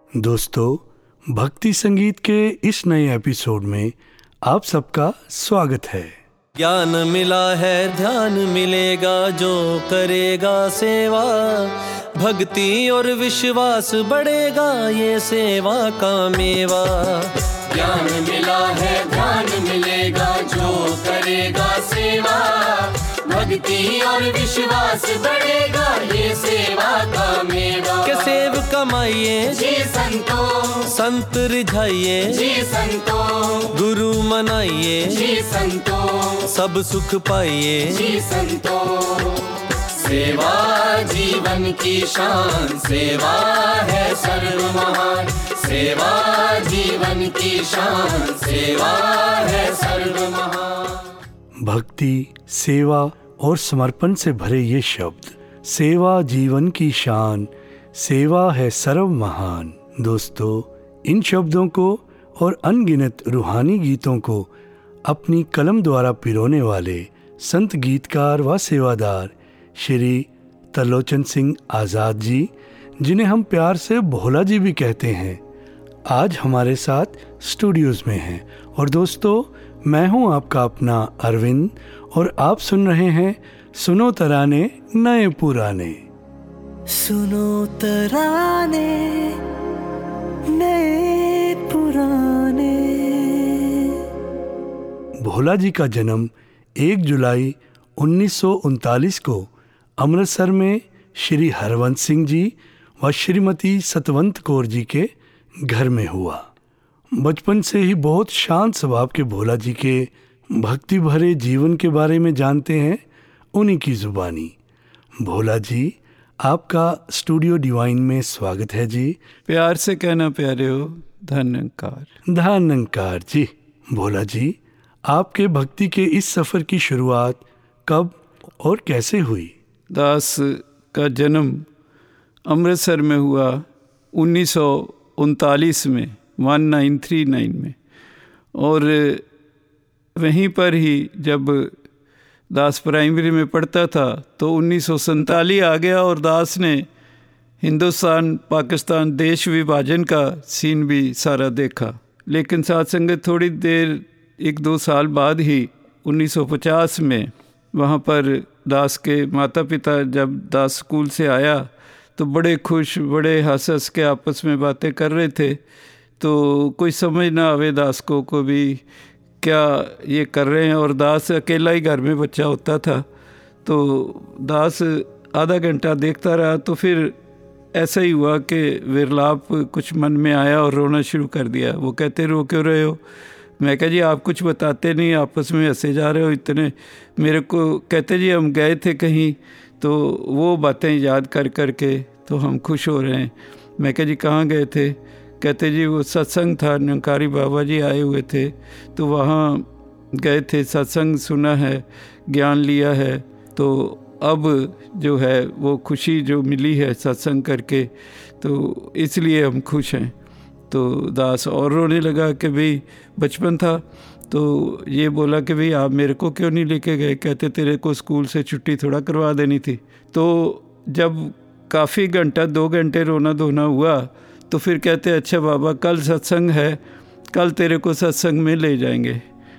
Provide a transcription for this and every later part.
दोस्तों, भक्ति संगीत के इस नए एपिसोड में आप सबका स्वागत है। ज्ञान मिला है ध्यान मिलेगा जो करेगा सेवा, भक्ति और विश्वास बढ़ेगा ये सेवा का मेवा। ज्ञान मिला है ध्यान मिलेगा जो करेगा सेवा, भक्ति और विश्वास बढ़ेगा ये सेवा का मेवा। के सेव कमाइए जी संतों, संत रिझाइए जी संतों, गुरु मनाइए जी संतों, सब सुख पाइए जी संतों। सेवा जीवन की शान, सेवा है सर्व महान, सेवा जीवन की शान, सेवा है सर्व महान। भक्ति, सेवा और समर्पण से भरे ये शब्द, सेवा जीवन की शान, सेवा है सर्व महान। दोस्तों, इन शब्दों को और अनगिनत रूहानी गीतों को अपनी कलम द्वारा पिरोने वाले संत गीतकार व सेवादार श्री त्रिलोचन सिंह आज़ाद जी, जिन्हें हम प्यार से भोला जी भी कहते हैं, आज हमारे साथ स्टूडियोज़ में हैं। और दोस्तों, मैं हूं आपका अपना अरविंद और आप सुन रहे हैं सुनो तराने नए पुराने। सुनो तराने नए पुराने। भोला जी का जन्म 1 जुलाई 1939 को अमृतसर में श्री हरवंश सिंह जी व श्रीमती सतवंत कौर जी के घर में हुआ। बचपन से ही बहुत शांत स्वभाव के भोला जी के भक्ति भरे जीवन के बारे में जानते हैं उन्हीं की जुबानी। भोला जी, आपका स्टूडियो डिवाइन में स्वागत है जी। प्यार से कहना प्यारे हो, धन्यकार। धन्यकार जी। भोला जी, आपके भक्ति के इस सफ़र की शुरुआत कब और कैसे हुई? दास का जन्म अमृतसर में हुआ 1939 में, 1939 में, और वहीं पर ही जब दास प्राइमरी में पढ़ता था तो 1947 आ गया और दास ने हिंदुस्तान पाकिस्तान देश विभाजन का सीन भी सारा देखा। लेकिन साथ संगत थोड़ी देर 1-2 साल बाद ही 1950 में वहाँ पर दास के माता पिता, जब दास स्कूल से आया तो बड़े खुश, बड़े हंस के आपस में बातें कर रहे थे। तो कोई समझ ना आवे दास को भी क्या ये कर रहे हैं, और दास अकेला ही घर में बच्चा होता था। तो दास आधा घंटा देखता रहा, तो फिर ऐसा ही हुआ कि विरलाप कुछ मन में आया और रोना शुरू कर दिया। वो कहते रो क्यों रहे हो? मैं कहा जी आप कुछ बताते नहीं, आपस में हंसे जा रहे हो इतने। मेरे को कहते जी हम गए थे कहीं, तो वो बातें याद कर कर के तो हम खुश हो रहे हैं। मैं कहा जी कहाँ गए थे? कहते जी वो सत्संग था, निरंकारी बाबा जी आए हुए थे, तो वहाँ गए थे, सत्संग सुना है, ज्ञान लिया है। तो अब जो है वो खुशी जो मिली है सत्संग करके, तो इसलिए हम खुश हैं। तो दास और रोने लगा कि भाई बचपन था, तो ये बोला कि भाई आप मेरे को क्यों नहीं लेके गए? कहते तेरे को स्कूल से छुट्टी थोड़ा करवा देनी थी। तो जब काफ़ी घंटा 2 घंटे रोना धोना हुआ तो फिर कहते अच्छा बाबा कल सत्संग है, कल तेरे को सत्संग में ले जाएंगे,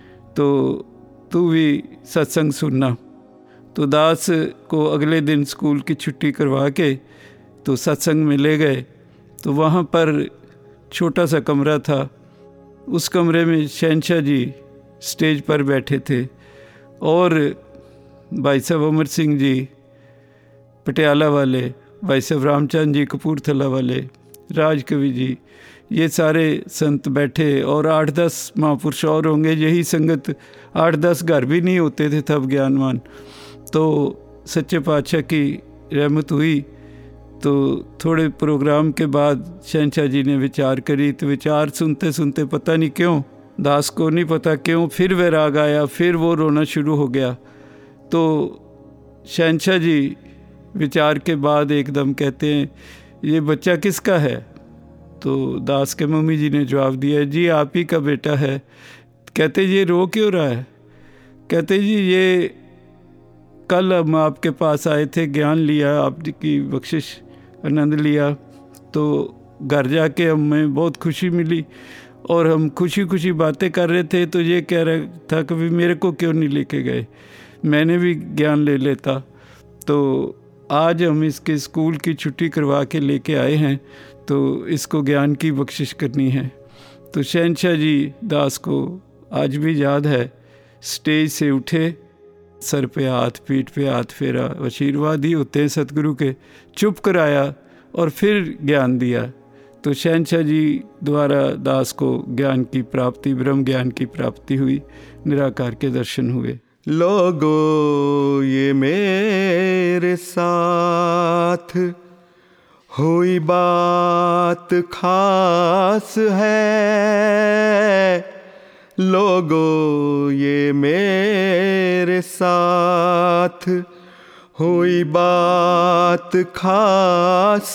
तो तू भी सत्संग सुनना। तो दास को अगले दिन स्कूल की छुट्टी करवा के तो सत्संग में ले गए। तो वहाँ पर छोटा सा कमरा था, उस कमरे में शहनशाह जी स्टेज पर बैठे थे और भाई साहब अमर सिंह जी पटियाला वाले, भाई साहब रामचंद जी कपूरथला वाले, राज कवि जी, ये सारे संत बैठे और 8-10 महापुरुष और होंगे। यही संगत 8-10 घर भी नहीं होते थे तब ज्ञानवान। तो सच्चे पातशाह की रहमत हुई। तो थोड़े प्रोग्राम के बाद शहनशाह जी ने विचार करी, तो विचार सुनते सुनते पता नहीं क्यों, दास को नहीं पता क्यों, फिर वैराग आया, फिर वो रोना शुरू हो गया। तो शहनशाह जी विचार के बाद एकदम कहते हैं ये बच्चा किसका है? तो दास के मम्मी जी ने जवाब दिया जी आप ही का बेटा है। कहते ये रो क्यों रहा है? कहते जी ये कल हम आपके पास आए थे, ज्ञान लिया, आपकी बख्शिश आनंद लिया, तो घर जाके हमें बहुत खुशी मिली और हम खुशी खुशी बातें कर रहे थे। तो ये कह रहा था कि मेरे को क्यों नहीं लेके गए, मैंने भी ज्ञान ले लेता। तो आज हम इसके स्कूल की छुट्टी करवा के लेके आए हैं, तो इसको ज्ञान की बख्शिश करनी है। तो शहनशाह जी दास को आज भी याद है, स्टेज से उठे, सर पे हाथ, पीठ पे हाथ फेरा, आशीर्वाद ही होते हैं सतगुरु के, चुप कराया और फिर ज्ञान दिया। तो शहनशाह जी द्वारा दास को ज्ञान की प्राप्ति, ब्रह्म ज्ञान की प्राप्ति हुई, निराकार के दर्शन हुए। लोगो ये मेरे साथ हुई बात खास है, लोगो ये मेरे साथ हुई बात खास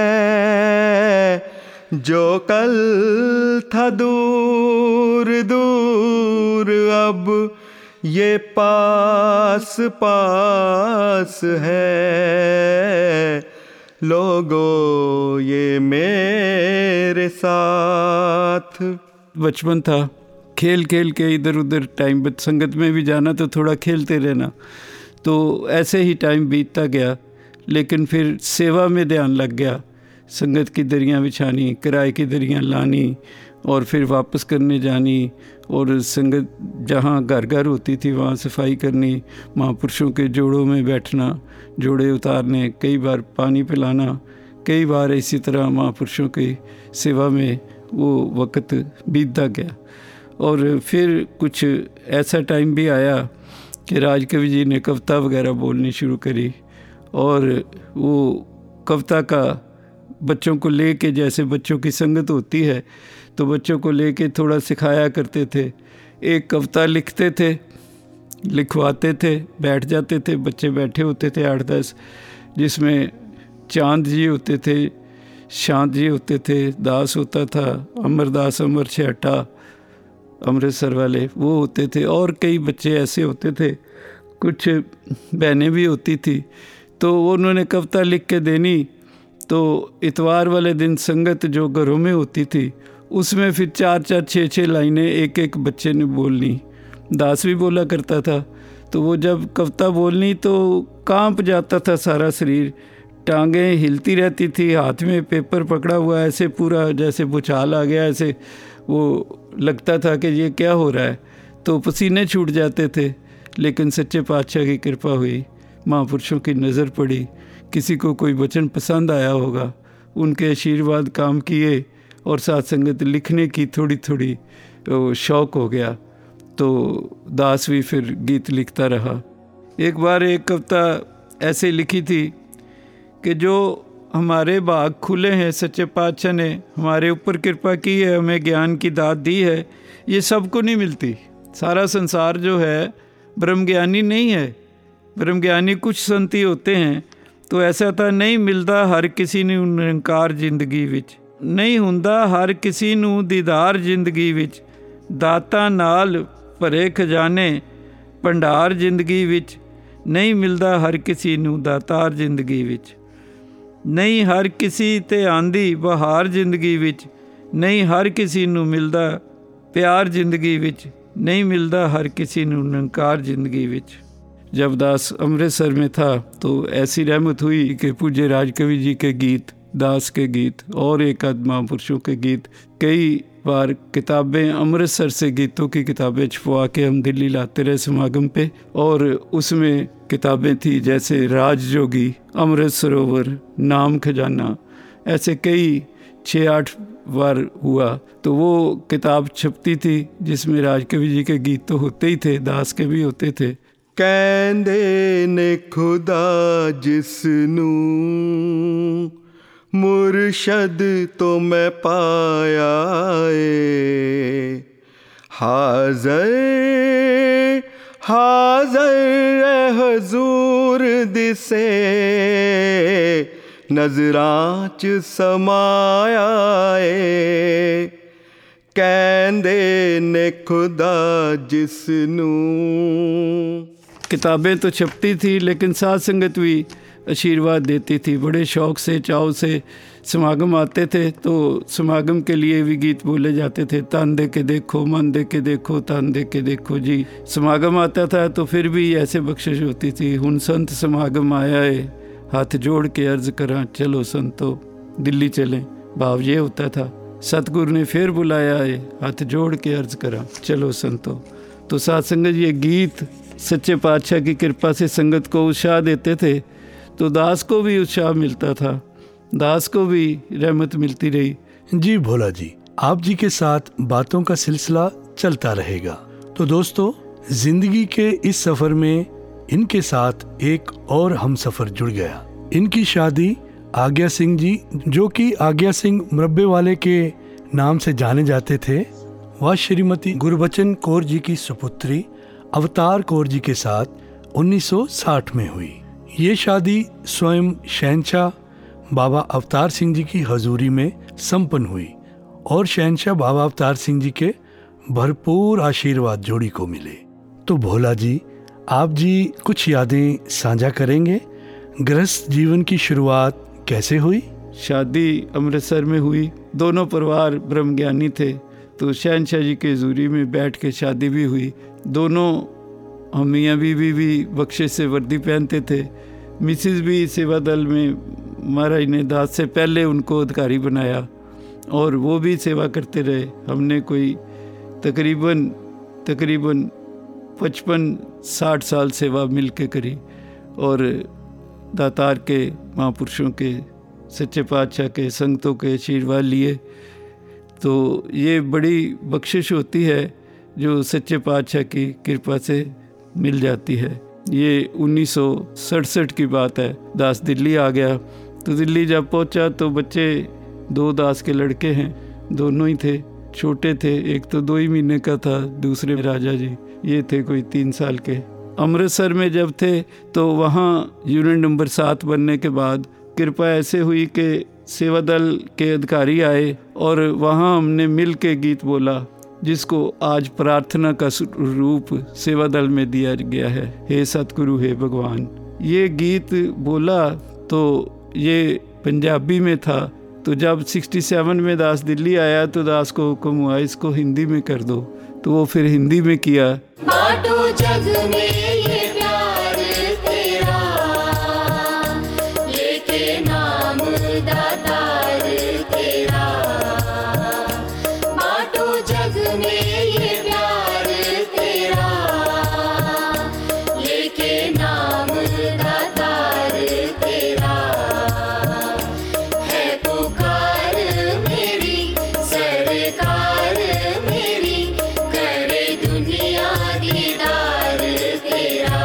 है, जो कल था दूर दूर अब ये पास पास है, लोगो ये मेरे साथ। बचपन था, खेल खेल के इधर उधर टाइम, संगत में भी जाना तो थोड़ा खेलते रहना, तो ऐसे ही टाइम बीतता गया। लेकिन फिर सेवा में ध्यान लग गया, संगत की दरियाँ बिछानी, किराए की दरियाँ लानी और फिर वापस करने जानी, और संगत जहाँ घर घर होती थी वहाँ सफाई करनी, महापुरुषों के जोड़ों में बैठना, जोड़े उतारने, कई बार पानी पिलाना, कई बार इसी तरह महापुरुषों की सेवा में वो वक्त बीतता गया। और फिर कुछ ऐसा टाइम भी आया कि राजकवि जी ने कविता वगैरह बोलनी शुरू करी, और वो कविता का बच्चों को लेके, जैसे बच्चों की संगत होती है तो बच्चों को लेके थोड़ा सिखाया करते थे। एक कविता लिखते थे, लिखवाते थे, बैठ जाते थे, बच्चे बैठे होते थे 8-10, जिसमें चांद जी होते थे, शांत जी होते थे, दास होता था, अमरदास, अमर छेटा अमृतसर वाले वो होते थे, और कई बच्चे ऐसे होते थे, कुछ बहनें भी होती थी। तो उन्होंने कविता लिख के देनी, तो इतवार वाले दिन संगत जो घरों में होती थी उसमें फिर 4-4, 6-6 लाइनें एक एक बच्चे ने बोलनी। दास भी बोला करता था, तो वो जब कविता बोलनी तो कांप जाता था सारा शरीर, टांगें हिलती रहती थी, हाथ में पेपर पकड़ा हुआ ऐसे पूरा जैसे भूचाल आ गया, ऐसे वो लगता था कि ये क्या हो रहा है, तो पसीने छूट जाते थे। लेकिन सच्चे पातशाह की कृपा हुई, महापुरुषों की नज़र पड़ी, किसी को कोई वचन पसंद आया होगा, उनके आशीर्वाद काम किए, और साथ संगत लिखने की थोड़ी थोड़ी शौक़ हो गया, तो दास भी फिर गीत लिखता रहा। एक बार एक कविता ऐसे लिखी थी कि जो हमारे भाग खुले हैं, सच्चे पातशाह ने हमारे ऊपर कृपा की है, हमें ज्ञान की दात दी है, ये सबको नहीं मिलती। सारा संसार जो है ब्रह्मज्ञानी नहीं है, ब्रह्मज्ञानी कुछ संती होते हैं, तो ऐसा ਤਾਂ नहीं मिलता हर किसी ਨੂੰ ਨਿਰੰਕਾਰ ਜ਼ਿੰਦਗੀ ਵਿੱਚ, नहीं ਹੁੰਦਾ हर किसी ਨੂੰ ਦੀਦਾਰ ਜ਼ਿੰਦਗੀ ਵਿੱਚ, ਦਾਤਾਂ ਨਾਲ ਭਰੇ ਖਜ਼ਾਨੇ ਭੰਡਾਰ ਜ਼ਿੰਦਗੀ ਵਿੱਚ, नहीं मिलता हर किसी ਨੂੰ ਦਾਤਾਰ ਜ਼ਿੰਦਗੀ ਵਿੱਚ, नहीं हर किसी ਤੇ ਆਂਦੀ ਬਹਾਰ ਜ਼ਿੰਦਗੀ ਵਿੱਚ, नहीं हर किसी ਨੂੰ मिलता प्यार ਜ਼ਿੰਦਗੀ ਵਿੱਚ, नहीं मिलता हर किसी ਨੂੰ ਨਿਰੰਕਾਰ ਜ਼ਿੰਦਗੀ ਵਿੱਚ। जब दास अमृतसर में था तो ऐसी रहमत हुई कि पूज्य राजकवि जी के गीत, दास के गीत और एक आध महापुरुषों के गीत, कई बार किताबें अमृतसर से गीतों की किताबें छपवा के हम दिल्ली लाते रहे समागम पे, और उसमें किताबें थी जैसे राज जोगी, अमृत सरोवर, नाम खजाना, ऐसे कई 6-8 बार हुआ। तो वो किताब छपती थी जिसमें राजकवि जी के गीत तो होते ही थे, दास के भी होते थे। ਕਹਿੰਦੇ ਨੇ ਖੁਦਾ ਜਿਸਨੂੰ ਮੁਰਸ਼ਦ ਤੋਂ ਮੈਂ ਪਾਇਆ ਏ, ਹਾਜ਼ਰ ਹਾਜ਼ਰ ਹਜ਼ੂਰ ਦਿਸੇ ਨਜ਼ਰਾਂ 'ਚ ਸਮਾਇਆ ਏ, ਕਹਿੰਦੇ ਨੇ ਖੁਦਾ ਜਿਸਨੂੰ। किताबें तो छपती थी लेकिन साथ संगत भी आशीर्वाद देती थी। बड़े शौक़ से चाव से समागम आते थे तो समागम के लिए भी गीत बोले जाते थे। तन दे के देखो, मन दे के देखो, तन दे के देखो जी। समागम आता था तो फिर भी ऐसे बख्शिश होती थी। हुन संत समागम आया है, हाथ जोड़ के अर्ज करा, चलो संतो दिल्ली चलें। भाव ये होता था, सतगुरु ने फिर बुलाया है, हाथ जोड़ के अर्ज करा, चलो संतो। तो साथ संगत ये गीत सच्चे पातशाह की कृपा से संगत को उत्साह देते थे, तो दास को भी उत्साह मिलता था, दास को भी रहमत मिलती रही। जी भोला जी, आप जी के साथ बातों का सिलसिला चलता रहेगा। तो दोस्तों, जिंदगी के इस सफर में इनके साथ एक और हम सफर जुड़ गया। इनकी शादी आज्ञा सिंह जी, जो कि आज्ञा सिंह मुरब्बे वाले के नाम से जाने जाते थे, वह श्रीमती गुरबचन कौर जी की सुपुत्री अवतार कौर जी के साथ 1960 में हुई। ये शादी स्वयं शहंशाह बाबा अवतार सिंह जी की हजूरी में संपन्न हुई और शहंशाह बाबा अवतार सिंह जी के भरपूर आशीर्वाद जोड़ी को मिले। तो भोला जी, आप जी कुछ यादें साझा करेंगे? गृहस्थ जीवन की शुरुआत कैसे हुई? शादी अमृतसर में हुई। दोनों परिवार ब्रह्मज्ञानी थे, तो शहंशाह जी के हजूरी में बैठ के शादी भी हुई। दोनों हम मियाँ बीवी भी बख्शिश से वर्दी पहनते थे। मिसिस भी सेवा दल में महाराज ने दास से पहले उनको अधिकारी बनाया और वो भी सेवा करते रहे। हमने कोई तकरीबन 55-60 साल सेवा मिल के करी और दातार के महापुरुषों के, सच्चे पातशाह के, संगतों के आशीर्वाद लिए। तो ये बड़ी बख्शिश होती है जो सच्चे पातशाह की कृपा से मिल जाती है। ये 1967 की बात है। दास दिल्ली आ गया, तो दिल्ली जब पहुंचा तो बच्चे 2 दास के लड़के हैं, दोनों ही थे, छोटे थे। एक तो 2 ही महीने का था, दूसरे राजा जी ये थे कोई 3 साल के। अमृतसर में जब थे तो वहाँ यूनिट नंबर 7 बनने के बाद कृपा ऐसे हुई कि सेवा दल के अधिकारी आए और वहाँ हमने मिल के गीत बोला, जिसको आज प्रार्थना का रूप सेवा दल में दिया गया है, हे सतगुरु हे भगवान। ये गीत बोला तो ये पंजाबी में था। तो जब 67 में दास दिल्ली आया तो दास को हुक्म हुआ इसको हिंदी में कर दो, तो वो फिर हिंदी में किया। बाटो जग में ये प्यार तेरा, लेके नाम दातार तेरा। बाटो जग में ये प्यार तेरा, लेके नाम दातार तेरा। है पुकार मेरी सरकार मेरी, करे दुनिया दीदार तेरा।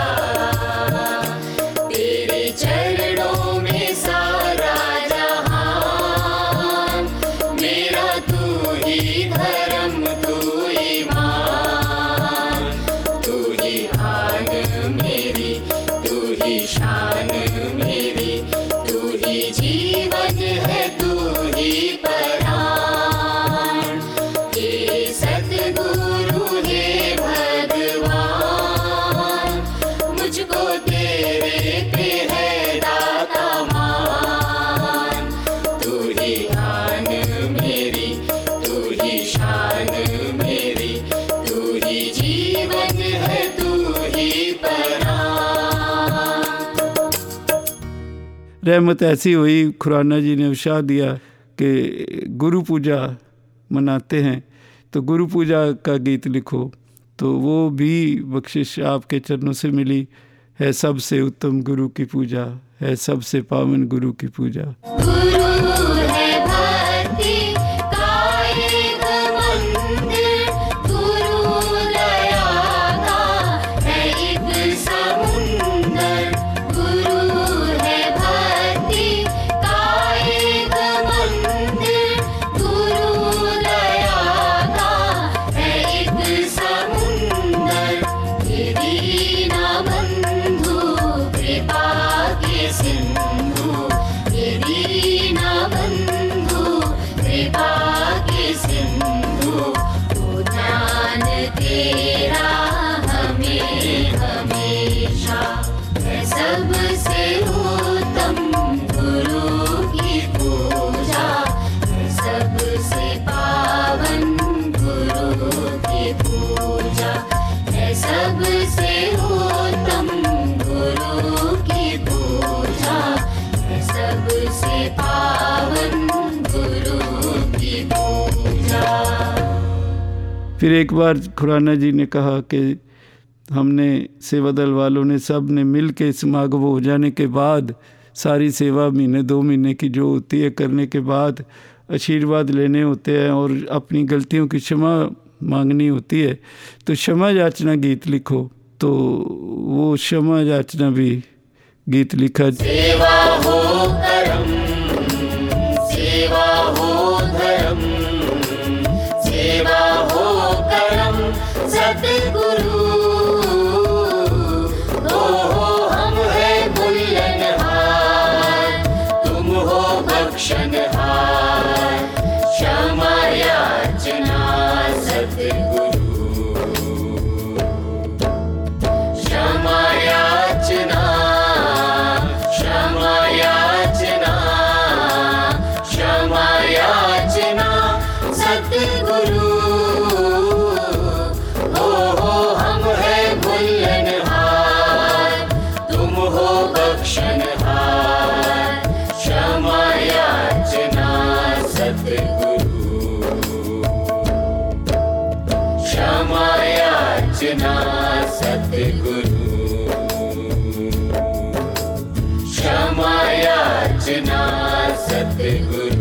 तेरे चरणों में सारा जहान, मेरा तू ही धर्म तू ईमान। तू ही आन मेरी, तू ही शान मेरी, तू ही जीवन है, तू ही परान। हे सतगुरु हे भगवान, मुझको तेरे पे है दाता मान। तू ही आन मेरी, तू ही शान मेरी, तू ही जीवन है, तू ही परान। रहमत ऐसी हुई, खुराना जी ने उत्साह दिया कि गुरु पूजा मनाते हैं तो गुरु पूजा का गीत लिखो। तो वो भी बख्शिश आपके चरणों से मिली। है सबसे उत्तम गुरु की पूजा, है सबसे पावन गुरु की पूजा। गुरु है भक्ति का एक मंदिर, गुरु दया का है एक समुंदर। गुरु है भक्ति का एक मंदिर, गुरु दया का है एक समुंदर। हे दीना बंधु कृपा के सिंधु, हे फिर एक बार खुराना जी ने कहा कि हमने सेवा दल वालों ने सब ने मिल के समागम हो जाने के बाद सारी सेवा महीने 2 महीने की जो होती है करने के बाद आशीर्वाद लेने होते हैं और अपनी गलतियों की क्षमा मांगनी होती है, तो क्षमा याचना गीत लिखो। तो वो क्षमा याचना भी गीत लिखा। सेवा हो करम, सेवा हो धर्म, सेवा हो करम सतगुरु, तो हो हम है बुल्लनहार, तुम हो बख्शनहार, क्षमा याचना सतगुरु, क्षमा याचना, क्षमा याचना, क्षमा याचना सतगुरु, हो हम है बुल्लनहार, तुम हो बख्शनहार, क्षमा याचना सतगुरु, क्षमा याचना सतगुरु, क्षमा याचना सतगुरु।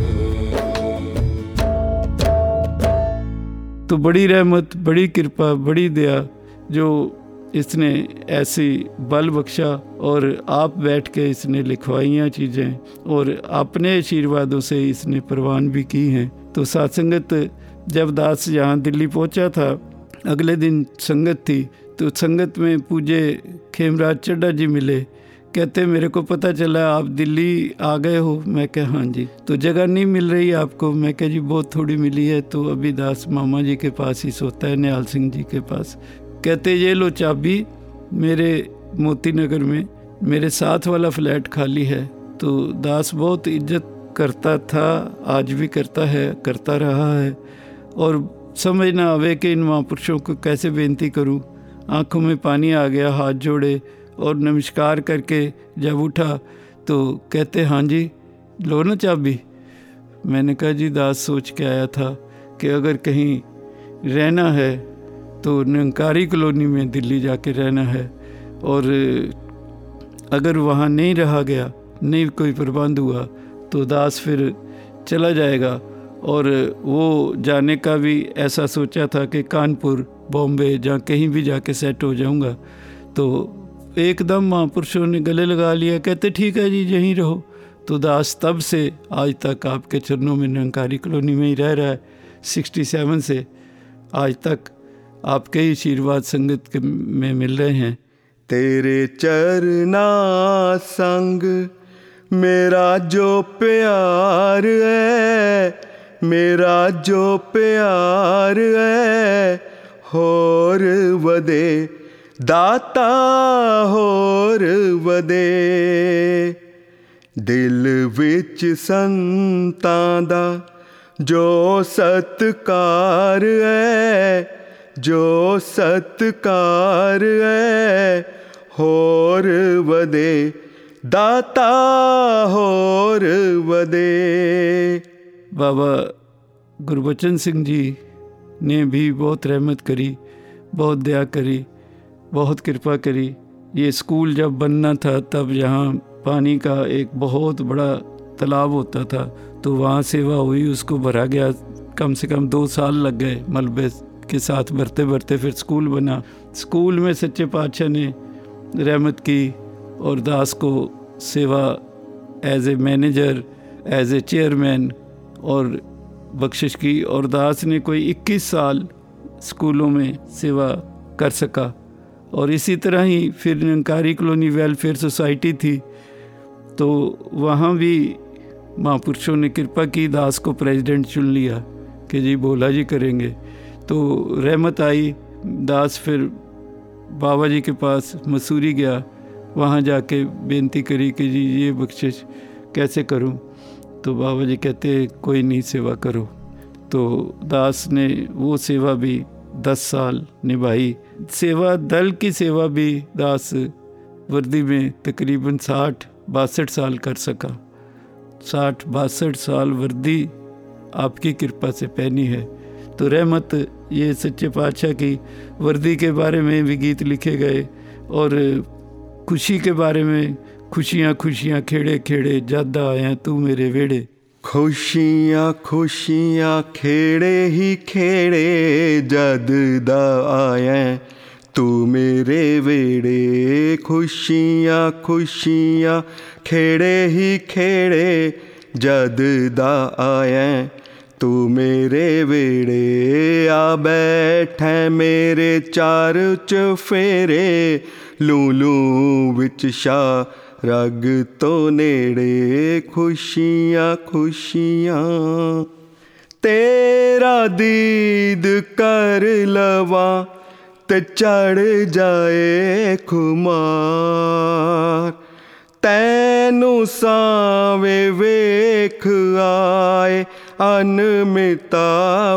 तो बड़ी रहमत, बड़ी कृपा, बड़ी दया जो इसने ऐसी बल बख्शा और आप बैठ के इसने लिखवाइयाँ चीज़ें और अपने आशीर्वादों से इसने प्रवान भी की हैं। तो सत्संगत जब दास यहाँ दिल्ली पहुँचा था, अगले दिन संगत थी, तो संगत में पूज्य खेमराज चड्ढा जी मिले। कहते मेरे को पता चला आप दिल्ली आ गए हो। मैं कहा हाँ जी। तो जगह नहीं मिल रही आपको? मैं कहा जी बहुत थोड़ी मिली है, तो अभी दास मामा जी के पास ही सोता है, निहाल सिंह जी के पास। कहते ये लो चाबी, मेरे मोती नगर में मेरे साथ वाला फ्लैट खाली है। तो दास बहुत इज्जत करता था, आज भी करता है, करता रहा है, और समझ ना आवे कि इन महापुरुषों को कैसे बेनती करूं। आंखों में पानी आ गया, हाथ जोड़े और नमस्कार करके जब उठा तो कहते हाँ जी लो ना चाबी। मैंने कहा जी दास सोच के आया था कि अगर कहीं रहना है तो निरंकारी कॉलोनी में दिल्ली जाके रहना है, और अगर वहाँ नहीं रहा गया, नहीं कोई प्रबंध हुआ, तो दास फिर चला जाएगा। और वो जाने का भी ऐसा सोचा था कि कानपुर, बॉम्बे, जहाँ कहीं भी जाके सेट हो जाऊंगा। तो एकदम महापुरुषों ने गले लगा लिया, कहते ठीक है जी यहीं रहो। तो दास तब से आज तक आपके चरणों में निरंकारी कॉलोनी में ही रह रहा है। 67 से आज तक आपके ही आशीर्वाद संगत में मिल रहे हैं। तेरे चरना संग मेरा जो प्यार है, मेरा जो प्यार है, होर वदे दाता होर वदे। दिल विच संतां दा जो सत्कार है, जो सत्कार है, होर वदे दाता होर वदे। बाबा गुरबचन सिंह जी ने भी बहुत रहमत करी, बहुत दया करी, बहुत कृपा करी। ये स्कूल जब बनना था तब यहाँ पानी का एक बहुत बड़ा तालाब होता था, तो वहाँ सेवा हुई, उसको भरा गया। कम से कम 2 साल लग गए मलबे के साथ भरते भरते, फिर स्कूल बना। स्कूल में सच्चे पातशाह ने रहमत की और दास को सेवा as a manager, as a chairman और बख्शिश की। और दास ने कोई 21 साल स्कूलों में सेवा कर सका। और इसी तरह ही फिर निरंकारी कॉलोनी वेलफेयर सोसाइटी थी, तो वहाँ भी महापुरुषों ने कृपा की, दास को प्रेसिडेंट चुन लिया कि जी बोला जी करेंगे। तो रहमत आई। दास फिर बाबा जी के पास मसूरी गया, वहाँ जाके बेनती करी कि जी ये बख्शिश कैसे करूँ। तो बाबा जी कहते कोई नहीं, सेवा करो। तो दास ने वो सेवा भी 10 साल निभाई। सेवा दल की सेवा भी दास वर्दी में तकरीबन 60-62 साल कर सका। 60-62 साल वर्दी आपकी कृपा से पहनी है। तो रहमत, ये सच्चे पातशाह की वर्दी के बारे में भी गीत लिखे गए, और खुशी के बारे में, खुशियाँ खुशियाँ खेड़े खेड़े जद आया तू मेरे वेड़े। खुशियाँ खुशियाँ खेड़े ही खेड़े जद दा आया तू मेरे वेड़े। खुशियाँ खुशियाँ खेड़े ही खेड़े जद दा आया तू मेरे वेड़े। आ बैठे मेरे चार चफेरे लूलू विच शाह रग तो नेड़े। खुशियाँ खुशियाँ तेरा दीद कर लवा ते चढ़ जाए खुमार। तैनू सावे वेख आए अनमिता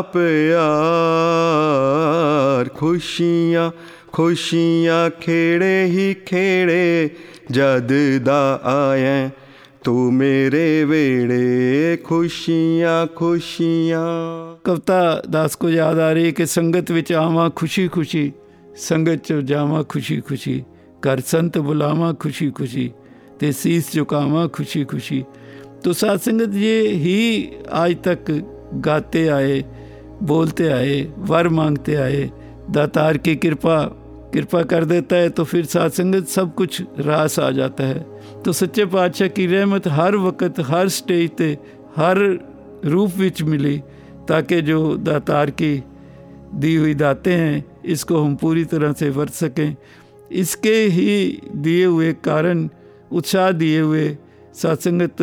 प्यार। खुशियाँ खुशियाँ खेड़े ही खेड़े जद दा आया तू मेरे वेड़े। खुशियाँ खुशियाँ। कविता दास को याद आ रही कि संगत विच आवां खुशी खुशी, संगत च जावां खुशी खुशी, कर संत बुलावां खुशी खुशी, ते सीस झुकावां खुशी खुशी। तो साथ संगत ये ही आज तक गाते आए, बोलते आए, वर मांगते आए। दातार की कृपा कर देता है तो फिर साथ संगत सब कुछ रास आ जाता है। तो सच्चे पातशाह की रहमत हर वक्त, हर स्टेज पे, हर रूप विच मिली, ताकि जो दातार की दी हुई दातें हैं इसको हम पूरी तरह से वरत सकें। इसके ही दिए हुए कारण, उत्साह दिए हुए सत्संगत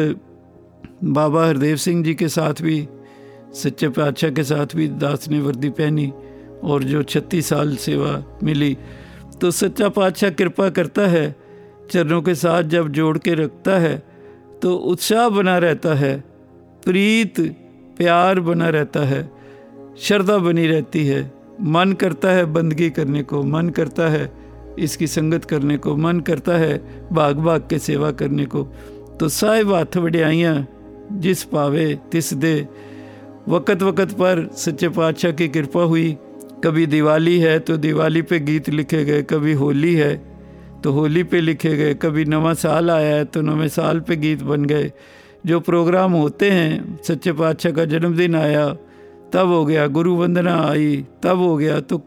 बाबा हरदेव सिंह जी के साथ भी, सच्चे पातशाह के साथ भी दास ने वर्दी पहनी और जो 36 साल सेवा मिली। तो सच्चा पातशाह कृपा करता है, चरणों के साथ जब जोड़ के रखता है तो उत्साह बना रहता है, प्रीत प्यार बना रहता है, श्रद्धा बनी रहती है, मन करता है बंदगी करने को, मन करता है इसकी संगत करने को, मन करता है भाग भाग के सेवा करने को। तो साहिब हथ वड्याइयाँ जिस पावे तिस दे। वक़्त वक़्त पर सच्चे पातशाह की कृपा हुई। कभी दिवाली है तो दिवाली पे गीत लिखे गए, कभी होली है तो होली पे लिखे गए, कभी नवा साल आया है तो नवे साल पे गीत बन गए। जो प्रोग्राम होते हैं, सच्चे पातशाह का जन्मदिन आया तब हो गया, गुरु वंदना आई तब हो गया। तो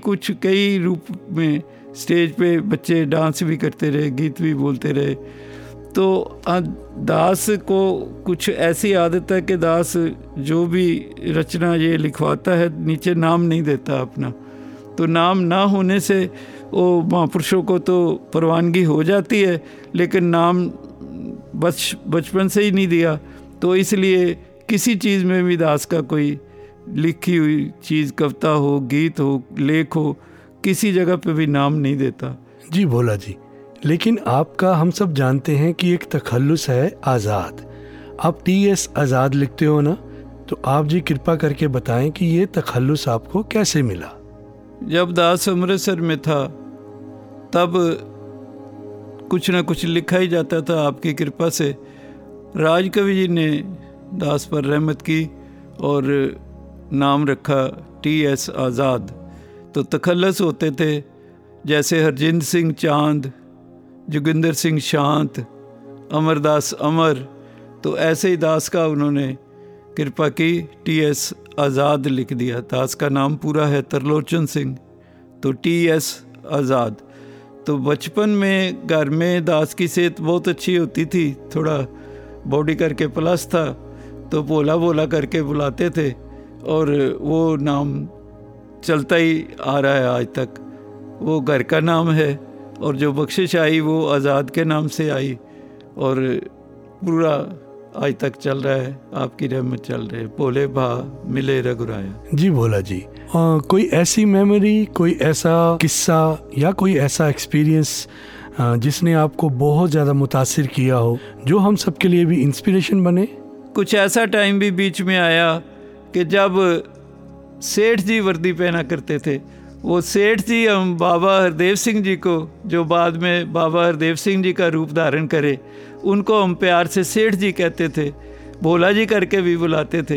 कई रूप में स्टेज पे बच्चे डांस भी करते रहे, गीत भी बोलते रहे। तो दास को कुछ ऐसी आदत है कि दास जो भी रचना ये लिखवाता है नीचे नाम नहीं देता अपना। तो नाम ना होने से वो महापुरुषों को तो परवानगी हो जाती है, लेकिन नाम बचपन से ही नहीं दिया। तो इसलिए किसी चीज़ में भी दास का कोई लिखी हुई चीज़, कविता हो, गीत हो, लेख हो, किसी जगह पे भी नाम नहीं देता। जी भोला जी, लेकिन आपका हम सब जानते हैं कि एक तखल्लुस है आज़ाद। आप TS आज़ाद लिखते हो ना, तो आप जी कृपा करके बताएं कि ये तखल्लुस आपको कैसे मिला। जब दास अमृतसर में था तब कुछ ना कुछ लिखा ही जाता था आपकी कृपा से। राजकवि जी ने दास पर रहमत की और नाम रखा TS आज़ाद। तो तखल्लुस होते थे जैसे हरजिंद सिंह चांद, जोगिंदर सिंह शांत, अमरदास अमर। तो ऐसे ही दास का उन्होंने कृपा की, TS आज़ाद लिख दिया। दास का नाम पूरा है तरलोचन सिंह, तो TS आज़ाद। तो बचपन में घर में दास की सेहत बहुत अच्छी होती थी, थोड़ा बॉडी करके प्लस था, तो भोला भोला करके बुलाते थे और वो नाम चलता ही आ रहा है आज तक। वो घर का नाम है और जो बख्शिश आई वो आज़ाद के नाम से आई और पूरा आज तक चल रहा है। आपकी रहमत चल रही है। भोले भा मिले रघुराया। जी भोला जी, कोई ऐसी मेमोरी, कोई ऐसा किस्सा या कोई ऐसा एक्सपीरियंस जिसने आपको बहुत ज़्यादा मुतासिर किया हो, जो हम सब के लिए भी इंस्पिरेशन बने? कुछ ऐसा टाइम भी बीच में आया कि जब सेठ जी वर्दी पहना करते थे। वो सेठ जी हम बाबा हरदेव सिंह जी को, जो बाद में बाबा हरदेव सिंह जी का रूप धारण करे, उनको हम प्यार से सेठ जी कहते थे, भोला जी करके भी बुलाते थे।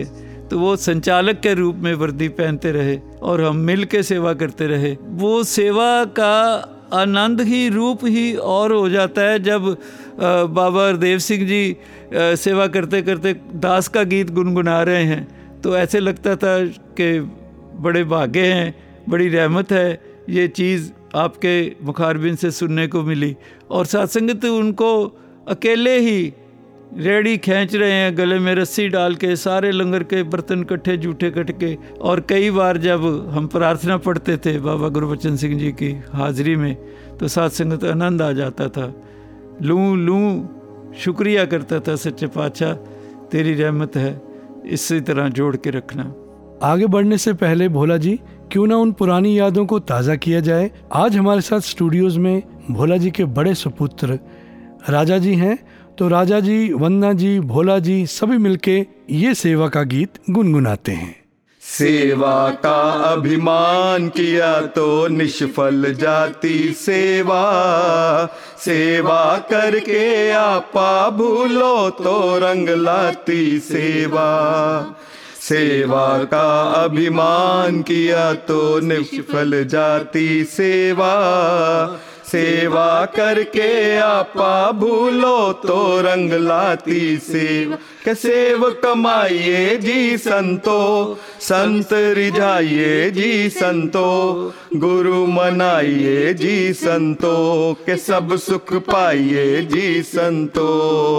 तो वो संचालक के रूप में वर्दी पहनते रहे और हम मिल के सेवा करते रहे। वो सेवा का आनंद ही, रूप ही और हो जाता है जब बाबा हरदेव सिंह जी सेवा करते करते दास का गीत गुनगुना रहे हैं, तो ऐसे लगता था कि बड़े भाग्य हैं, बड़ी रहमत है, ये चीज़ आपके मुखारबिन से सुनने को मिली। और सत्संगत उनको अकेले ही रेड़ी खींच रहे हैं, गले में रस्सी डाल के, सारे लंगर के बर्तन कट्ठे जूठे कट के। और कई बार जब हम प्रार्थना पढ़ते थे बाबा गुरबचन सिंह जी की हाजिरी में, तो सत्संगत आनंद आ जाता था। लूँ शुक्रिया करता था, सच्चे पातशाह तेरी रहमत है, इसी तरह जोड़ के रखना। आगे बढ़ने से पहले भोला जी, क्यों ना उन पुरानी यादों को ताज़ा किया जाए। आज हमारे साथ स्टूडियोज में भोला जी के बड़े सुपुत्र राजा जी हैं, तो राजा जी, वंदना जी, भोला जी सभी मिलके ये सेवा का गीत गुनगुनाते हैं। सेवा का अभिमान किया तो निष्फल जाती सेवा, सेवा करके आपा भूलो तो रंग लाती सेवा। सेवा का अभिमान किया तो निष्फल जाती सेवा, सेवा करके आपा भूलो तो रंग लाती सेवा। के सेव कमाइए जी संतो, संत रिझाइए जी संतो, गुरु मनाइए जी संतो, के सब सुख पाइए जी संतो।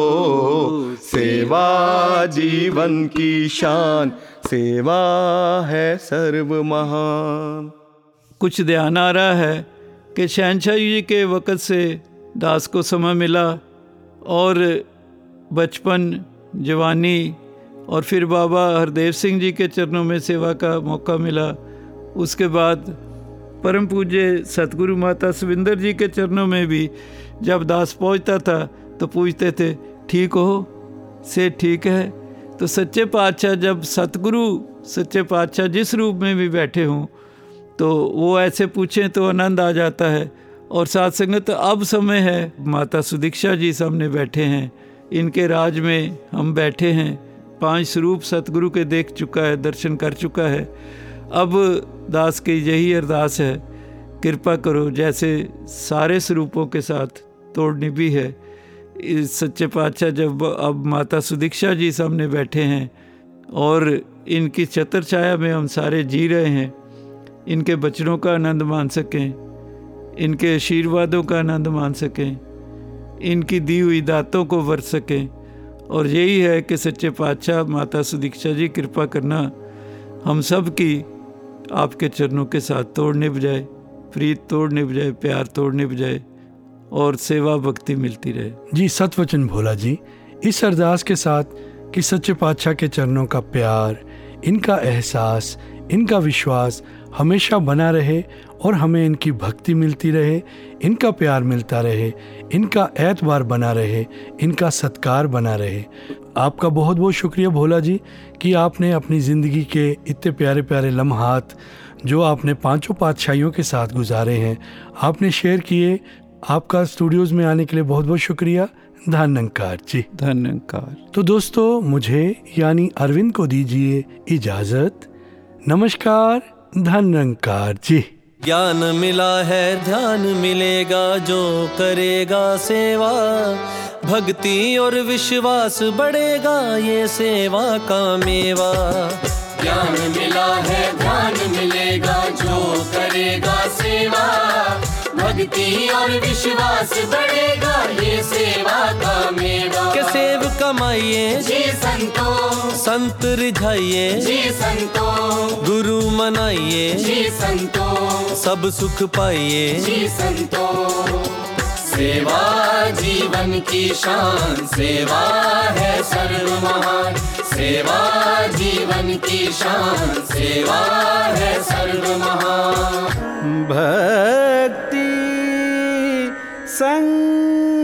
सेवा जीवन की शान, सेवा है सर्व महान। कुछ ध्यान आ रहा है कि शहनशाह जी के वक़्त से दास को समय मिला और बचपन, जवानी और फिर बाबा हरदेव सिंह जी के चरणों में सेवा का मौका मिला। उसके बाद परम पूज्य सतगुरु माता सविंदर जी के चरणों में भी जब दास पहुंचता था तो पूछते थे, ठीक हो से ठीक है। तो सच्चे पातशाह जब सतगुरु सच्चे पातशाह जिस रूप में भी बैठे हों तो वो ऐसे पूछें तो आनंद आ जाता है। और साथ संगत अब समय है, माता सुदीक्षा जी सामने बैठे हैं, इनके राज में हम बैठे हैं। 5 स्वरूप सतगुरु के देख चुका है, दर्शन कर चुका है। अब दास की यही अरदास है, कृपा करो जैसे सारे स्वरूपों के साथ तोड़नी भी है। इस सच्चे पातशाह जब अब माता सुदीक्षा जी सामने बैठे हैं और इनकी छत्र छाया में हम सारे जी रहे हैं, इनके बचनों का आनंद मान सकें, इनके आशीर्वादों का आनंद मान सकें, इनकी दी हुई दातों को वरत सकें। और यही है कि सच्चे पातशाह माता सुदीक्षा जी कृपा करना हम सब की आपके चरणों के साथ तोड़ने बजाय, प्रीत तोड़ने बजाय, प्यार तोड़ने बजाय और सेवा भक्ति मिलती रहे। जी सतवचन भोला जी, इस अरदास के साथ कि सच्चे पातशाह के चरणों का प्यार, इनका एहसास, इनका विश्वास हमेशा बना रहे और हमें इनकी भक्ति मिलती रहे, इनका प्यार मिलता रहे, इनका एतबार बना रहे, इनका सत्कार बना रहे। आपका बहुत बहुत शुक्रिया भोला जी कि आपने अपनी ज़िंदगी के इतने प्यारे प्यारे लम्हात जो आपने 5 पातशाहियों के साथ गुजारे हैं, आपने शेयर किए। आपका स्टूडियोज़ में आने के लिए बहुत बहुत शुक्रिया। धन्यकार जी, धन्यकार। तो दोस्तों, मुझे यानी अरविंद को दीजिए इजाज़त। नमस्कार, धन्यकार जी। ज्ञान मिला है ध्यान मिलेगा जो करेगा सेवा, भक्ति और विश्वास बढ़ेगा ये सेवा का मेवा। ज्ञान मिला है ध्यान मिलेगा जो करेगा सेवा, भक्ति और विश्वास बढ़ेगा ये सेवा का मेवा। के सेव कमाइए जी संतो, संत रिझाइए जी संतो, गुरु मनाइए जी संतो, सब सुख पाइए जी संतो। सेवा जीवन की शान, सेवा है सर्व महान, सेवा जीवन की शान, सेवा है सर्व महान। भक्ति संग